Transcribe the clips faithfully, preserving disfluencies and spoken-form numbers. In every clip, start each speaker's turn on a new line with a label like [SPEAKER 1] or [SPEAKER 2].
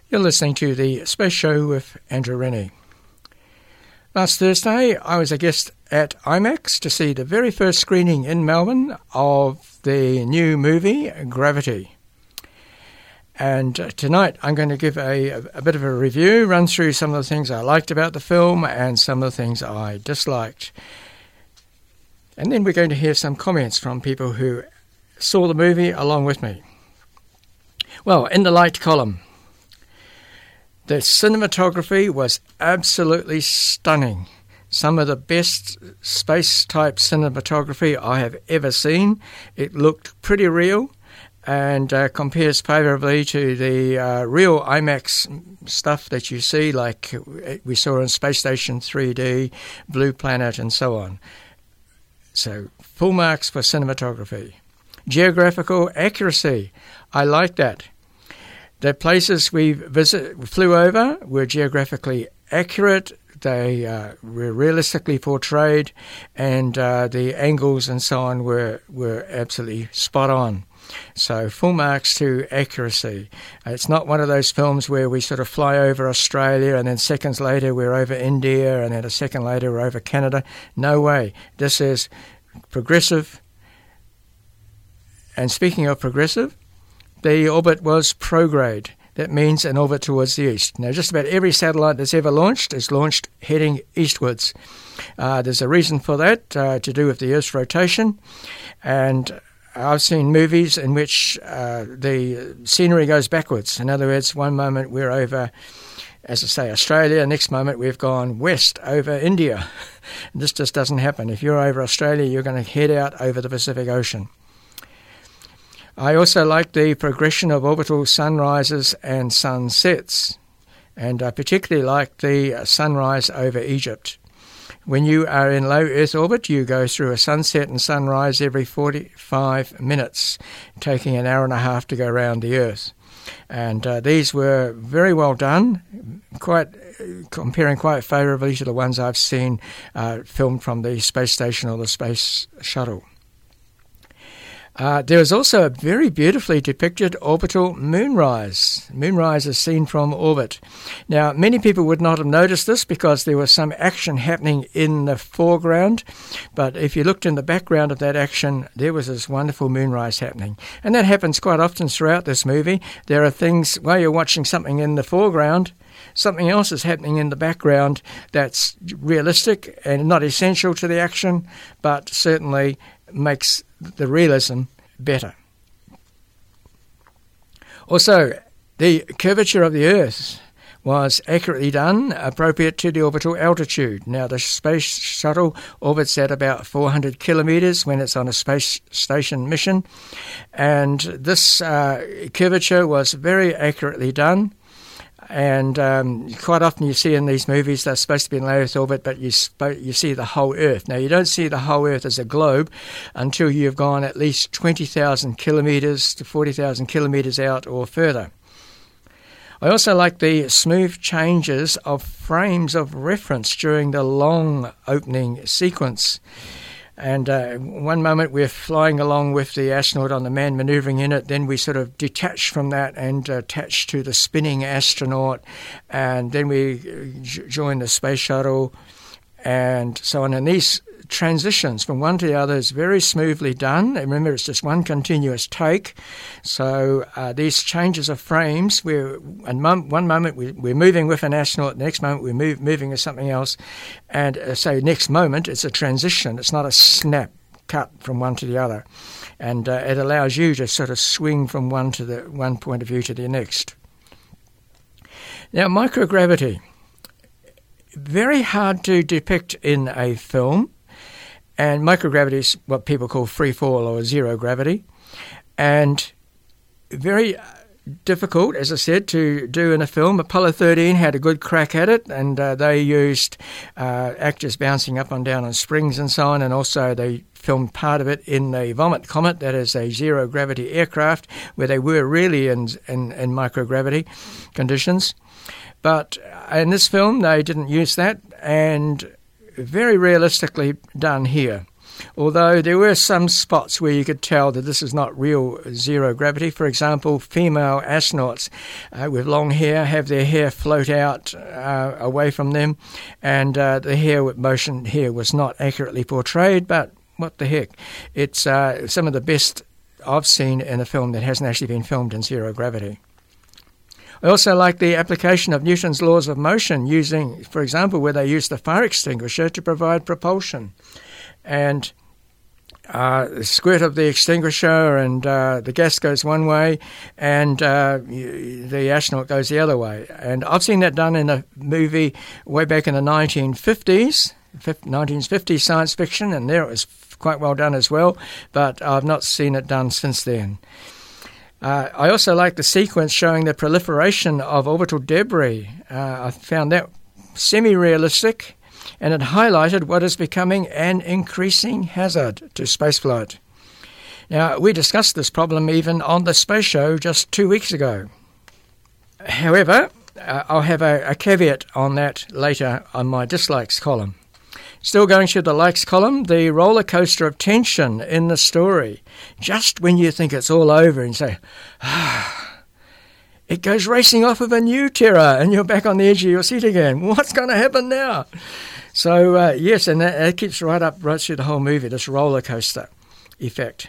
[SPEAKER 1] You're listening to The Space Show with Andrew Rennie. Last Thursday, I was a guest at IMAX to see the very first screening in Melbourne of the new movie, Gravity. And tonight I'm going to give a, a bit of a review, run through some of the things I liked about the film and some of the things I disliked. And then we're going to hear some comments from people who saw the movie along with me. Well, in the light column, the cinematography was absolutely stunning. Some of the best space-type cinematography I have ever seen. It looked pretty real and uh, compares favourably to the uh, real IMAX stuff that you see, like we saw in Space Station three D, Blue Planet, and so on. So, full marks for cinematography. Geographical accuracy. I like that. The places we visit, flew over were geographically accurate. They uh, were realistically portrayed, and uh, the angles and so on were, were absolutely spot on. So full marks to accuracy. It's not one of those films where we sort of fly over Australia and then seconds later we're over India and then a second later we're over Canada. No way. This is progressive. And speaking of progressive, the orbit was prograde. That means an orbit towards the east. Now, just about every satellite that's ever launched is launched heading eastwards. Uh, there's a reason for that, uh, to do with the Earth's rotation. And I've seen movies in which uh, the scenery goes backwards. In other words, one moment we're over, as I say, Australia. Next moment we've gone west over India. This just doesn't happen. If you're over Australia, you're going to head out over the Pacific Ocean. I also like the progression of orbital sunrises and sunsets, and I particularly like the sunrise over Egypt. When you are in low Earth orbit, you go through a sunset and sunrise every forty-five minutes, taking an hour and a half to go around the Earth. And uh, these were very well done, quite comparing quite favourably to the ones I've seen uh, filmed from the space station or the space shuttle. Uh, there is also a very beautifully depicted orbital moonrise. Moonrise is seen from orbit. Now, many people would not have noticed this because there was some action happening in the foreground, but if you looked in the background of that action, there was this wonderful moonrise happening. And that happens quite often throughout this movie. There are things, while you're watching something in the foreground, something else is happening in the background that's realistic and not essential to the action, but certainly makes the realism better. Also, the curvature of the Earth was accurately done, appropriate to the orbital altitude. Now, the space shuttle orbits at about four hundred kilometres when it's on a space station mission, and this uh, curvature was very accurately done. And um, quite often you see in these movies they're supposed to be in low Earth orbit, but you sp- you see the whole Earth. Now, you don't see the whole Earth as a globe until you've gone at least twenty thousand kilometres to forty thousand kilometres out or further. I also like the smooth changes of frames of reference during the long opening sequence. And uh, one moment we're flying along with the astronaut on the manned manoeuvring unit, then we sort of detach from that and attach to the spinning astronaut, and then we join the space shuttle and so on. And these transitions from one to the other is very smoothly done. And remember, it's just one continuous take. So uh, these changes of frames, we're, and mom, one moment we, we're moving with an astronaut, the next moment we're move, moving with something else. And uh, so next moment, it's a transition. It's not a snap cut from one to the other. And uh, it allows you to sort of swing from one to the one point of view to the next. Now, microgravity. Very hard to depict in a film. And microgravity is what people call free fall or zero gravity. And very difficult, as I said, to do in a film. Apollo thirteen had a good crack at it, and uh, they used uh, actors bouncing up and down on springs and so on, and also they filmed part of it in the Vomit Comet, that is a zero-gravity aircraft, where they were really in, in, in microgravity conditions. But in this film, they didn't use that, and very realistically done here. although there were some spots where you could tell that this is not real zero gravity. For example, female astronauts uh, with long hair have their hair float out uh, away from them, and uh, the hair with motion here was not accurately portrayed, but what the heck. It's uh, some of the best I've seen in a film that hasn't actually been filmed in zero gravity. I also like the application of Newton's laws of motion using, for example, where they use the fire extinguisher to provide propulsion. And uh, the squirt of the extinguisher and uh, the gas goes one way and uh, the astronaut goes the other way. And I've seen that done in a movie way back in the nineteen fifties, nineteen fifties science fiction, and there it was quite well done as well, but I've not seen it done since then. Uh, I also like the sequence showing the proliferation of orbital debris. Uh, I found that semi-realistic, and it highlighted what is becoming an increasing hazard to spaceflight. Now, we discussed this problem even on the Space Show just two weeks ago. However, uh, I'll have a, a caveat on that later on my dislikes column. Still going through the likes column, the roller coaster of tension in the story. Just when you think it's all over and say, ah, it goes racing off with a new terror and you're back on the edge of your seat again. What's going to happen now? So, uh, yes, and that, that keeps right up, right through the whole movie, this roller coaster effect.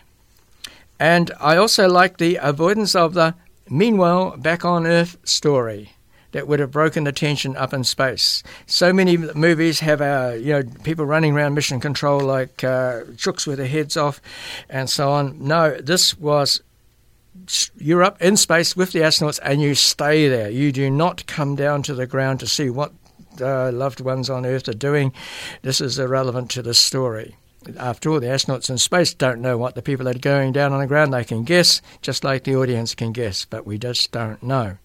[SPEAKER 1] And I also like the avoidance of the meanwhile back on Earth story that would have broken the tension up in space. So many movies have uh, you know people running around mission control like uh, chooks with their heads off and so on. No, this was you're up in space with the astronauts and you stay there. You do not come down to the ground to see what uh, loved ones on Earth are doing. This is irrelevant to the story. After all, the astronauts in space don't know what the people that are going down on the ground. They can guess, just like the audience can guess, but we just don't know.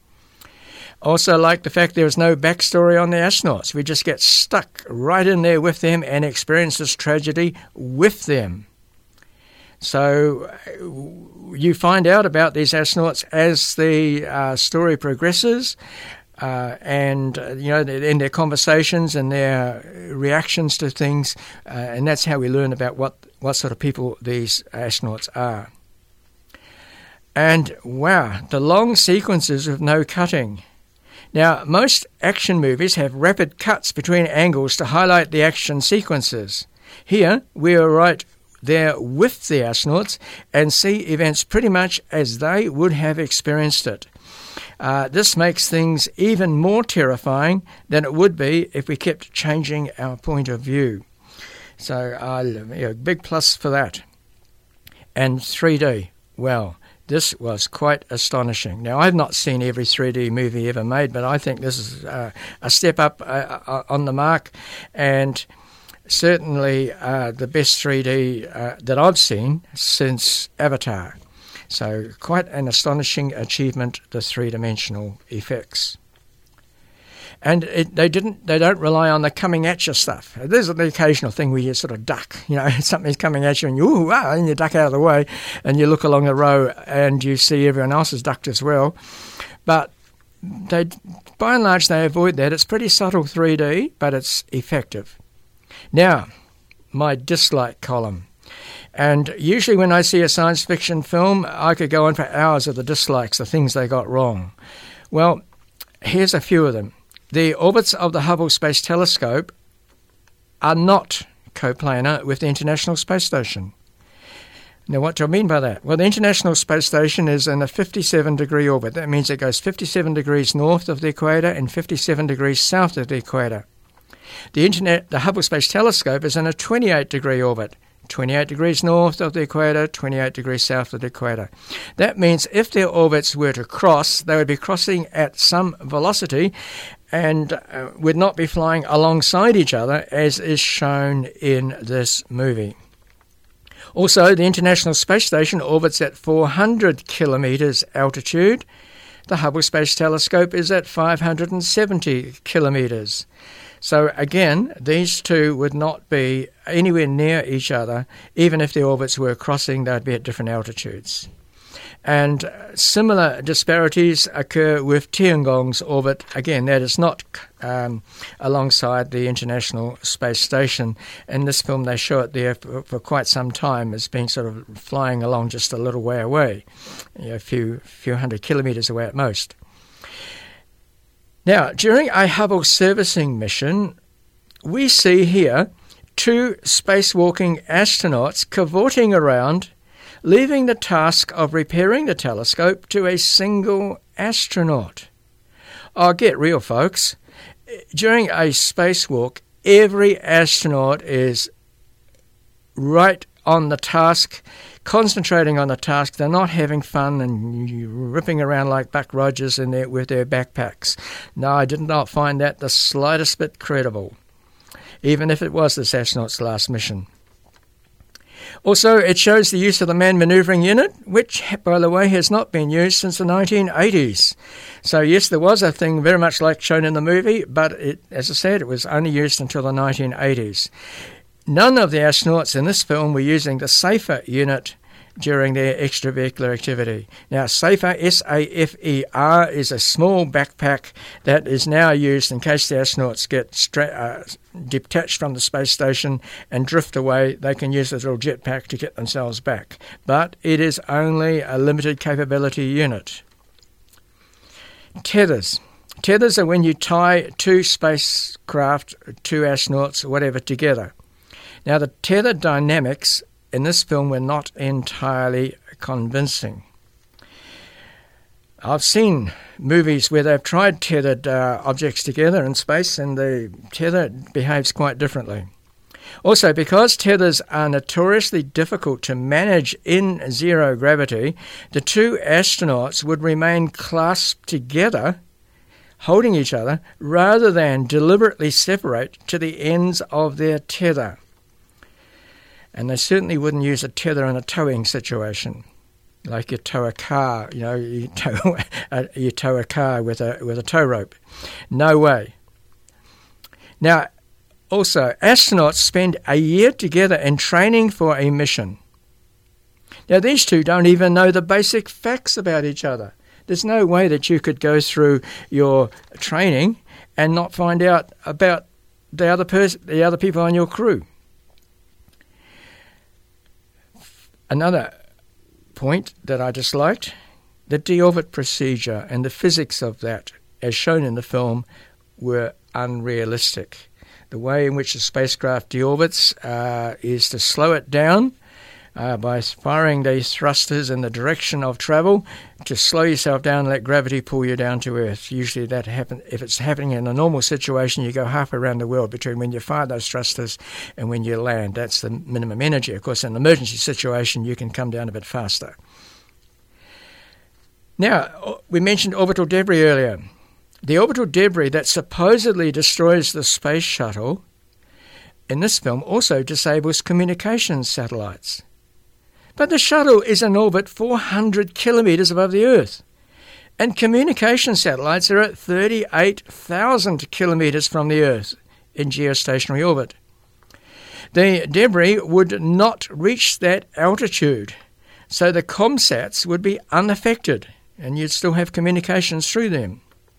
[SPEAKER 1] Also like the fact there is no backstory on the astronauts. We just get stuck right in there with them and experience this tragedy with them. So you find out about these astronauts as the uh, story progresses, uh, and uh, you know in their conversations and their reactions to things, uh, and that's how we learn about what, what sort of people these astronauts are. And wow, the long sequences with no cutting. Now, most action movies have rapid cuts between angles to highlight the action sequences. Here, we are right there with the astronauts and see events pretty much as they would have experienced it. Uh, this makes things even more terrifying than it would be if we kept changing our point of view. So, uh, you know, big plus for that. And three D, well, this was quite astonishing. Now, I've not seen every three D movie ever made, but I think this is uh, a step up uh, on the mark, and certainly uh, the best three D uh, that I've seen since Avatar. So quite an astonishing achievement, the three-dimensional effects. And it, they didn't. They don't rely on the coming at you stuff. There's the occasional thing where you sort of duck. You know, something's coming at you, and you ooh, wow, and you duck out of the way, and you look along the row, and you see everyone else has ducked as well. But they, by and large, they avoid that. It's pretty subtle three D, but it's effective. Now, my dislike column. And usually when I see a science fiction film, I could go on for hours of the dislikes, the things they got wrong. Well, here's a few of them. The orbits of the Hubble Space Telescope are not coplanar with the International Space Station. Now, what do I mean by that? Well, the International Space Station is in a fifty-seven degree orbit. That means it goes fifty-seven degrees north of the equator and fifty-seven degrees south of the equator. The, Internet, the Hubble Space Telescope is in a twenty-eight degree orbit. twenty-eight degrees north of the equator, twenty-eight degrees south of the equator. That means if their orbits were to cross, they would be crossing at some velocity and uh, would not be flying alongside each other, as is shown in this movie. Also, the International Space Station orbits at four hundred kilometres altitude. The Hubble Space Telescope is at five hundred seventy kilometres. So again, these two would not be anywhere near each other. Even if the orbits were crossing, they'd be at different altitudes. And similar disparities occur with Tiangong's orbit. Again, that is not um, alongside the International Space Station. In this film, they show it there for, for quite some time as being sort of flying along just a little way away, you know, a few, few hundred kilometres away at most. Now, during a Hubble servicing mission, we see here two spacewalking astronauts cavorting around, leaving the task of repairing the telescope to a single astronaut. Oh, get real, folks. During a spacewalk, every astronaut is right on the task, concentrating on the task. They're not having fun and ripping around like Buck Rogers in their, with their backpacks. No, I did not find that the slightest bit credible, even if it was this astronaut's last mission. Also, it shows the use of the manned manoeuvring unit, which, by the way, has not been used since the nineteen eighties. So, yes, there was a thing very much like shown in the movie, but it, as I said, it was only used until the nineteen eighties. None of the astronauts in this film were using the SAFER unit during their extravehicular activity. Now, SAFER, S A F E R, is a small backpack that is now used in case the astronauts get stra- uh, detached from the space station and drift away. They can use this little jetpack to get themselves back. But it is only a limited capability unit. Tethers. Tethers are when you tie two spacecraft, two astronauts, whatever, together. Now, the tether dynamics in this film were not entirely convincing. I've seen movies where they've tried tethered uh, objects together in space, and the tether behaves quite differently. Also, because tethers are notoriously difficult to manage in zero gravity, the two astronauts would remain clasped together, holding each other, rather than deliberately separate to the ends of their tether. And they certainly wouldn't use a tether in a towing situation, like you tow a car, you know, you tow a, you tow a car with a with a tow rope. No way. Now, also, astronauts spend a year together in training for a mission. Now, these two don't even know the basic facts about each other. There's no way that you could go through your training and not find out about the other pers- the other people on your crew. Another point that I disliked, the deorbit procedure and the physics of that, as shown in the film, were unrealistic. The way in which the spacecraft deorbits uh, is to slow it down uh, by firing these thrusters in the direction of travel to slow yourself down and let gravity pull you down to Earth. Usually that happen if it's happening in a normal situation, you go half around the world between when you fire those thrusters and when you land. That's the minimum energy. Of course, in an emergency situation, you can come down a bit faster. Now, we mentioned orbital debris earlier. The orbital debris that supposedly destroys the space shuttle in this film also disables communications satellites. But the shuttle is in orbit four hundred kilometres above the Earth, and communication satellites are at thirty-eight thousand kilometres from the Earth in geostationary orbit. The debris would not reach that altitude, so the ComSats would be unaffected, and you'd still have communications through them.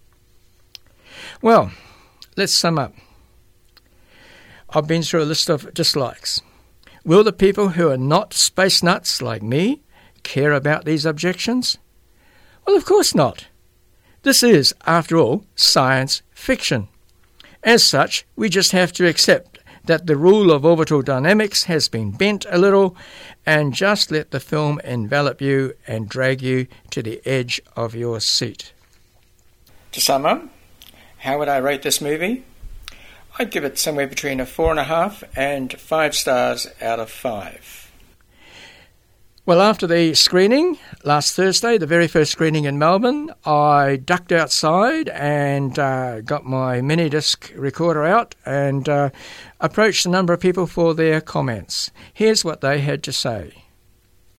[SPEAKER 1] Well, let's sum up. I've been through a list of dislikes. Will the people who are not space nuts like me care about these objections? Well, of course not. This is, after all, science fiction. As such, we just have to accept that the rule of orbital dynamics has been bent a little and just let the film envelop you and drag you to the edge of your seat. To sum up, how would I rate this movie? I'd give it somewhere between a four and a half and five stars out of five. Well, after the screening last Thursday, the very first screening in Melbourne, I ducked outside and uh, got my mini disc recorder out and uh, approached a number of people for their comments. Here's what they had to say.